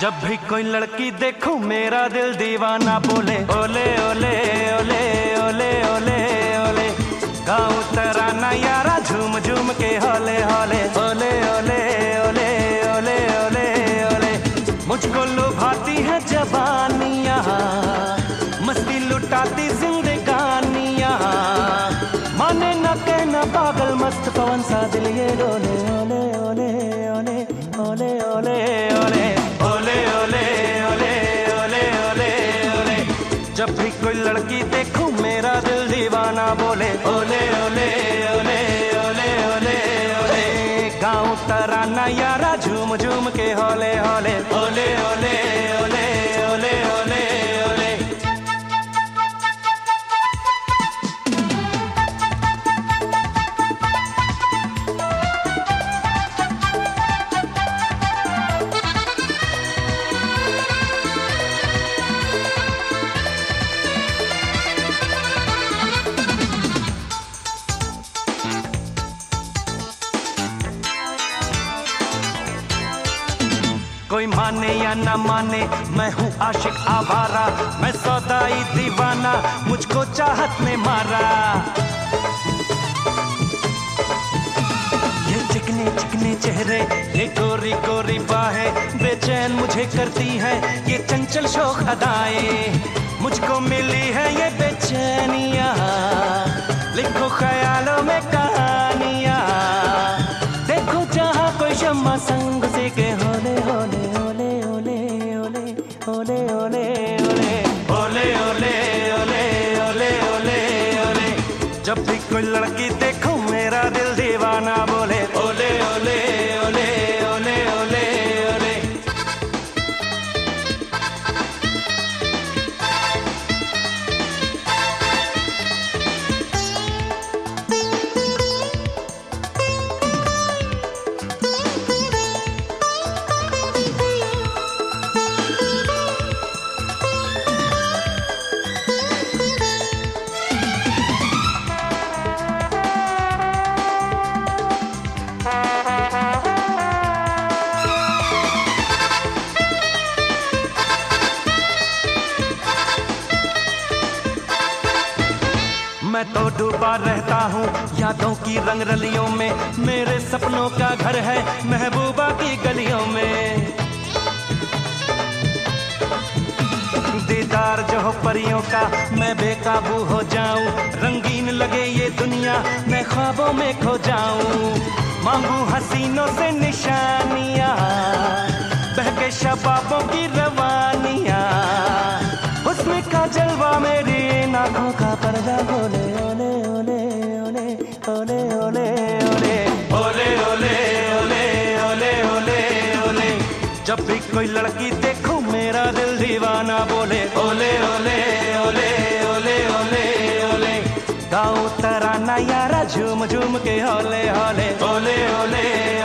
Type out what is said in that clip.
जब भी कोई लड़की देखूं मेरा दिल दीवाना बोले ओले ओले ओले ओले ओले ओले। गाऊं तराना यारा झूम झूम के होले होले ओले ओले ओले ओले ओले ओले। मुझको लुभाती है जवानियाँ, मस्ती लुटाती जिंदगानियाँ। माने न कहना पागल मस्त पवन सा दिल ये डोले ओले ओले ओले ओले ओले ओले ओले ओले ओले ओले ओले ओले। जब भी कोई लड़की देखूं मेरा दिल दीवाना बोले ओले ओले ओले ओले ओले ओले। गाऊं तराना यारा झूम झूम के होले होले ओले ओले ओले ओले ओले ओले। कोई माने या ना माने मैं हूँ आशिक आवारा, मैं सौदाई दीवाना मुझको चाहत ने मारा। ये चिकने चिकने चेहरे, ये गोरी गोरी बाहें बेचैन मुझे करती है ये चंचल शौक अदाएं। मुझको मिली है ये बेचैनियाँ, लिखो ख्यालों में कहानियाँ। देखो जहाँ कोई शम्मा संग से के होले होले ओले ओले ओले ओले ओले ओले ओले ओले ओले ओले ओले ओले। जब भी कोई लड़की देखूं मेरा दिल दीवाना बोले ओले ओले ओले ओले ओले ओले। मैं तो डूबा रहता हूँ यादों की रंग रलियों में, मेरे सपनों का घर है महबूबा की गलियों में। दीदार जो हो परियों का मैं बेकाबू हो जाऊं, रंगीन लगे ये दुनिया मैं ख्वाबों में खो जाऊं। मांगू हसीनों से निशानियाँ, बहके शबाबों की रवानियाँ। हुस्न का जलवा मेरी आँखों का पर्दा बोले ओले ओले ओले ओले ओले ओले ओले ओले ओले ओले ओले ओले। जब भी कोई लड़की देखूं मेरा दिल दीवाना बोले ओले ओले ओले ओले ओले ओले। गाऊं तराना यारा झूम झूम के होले होले ओले ओले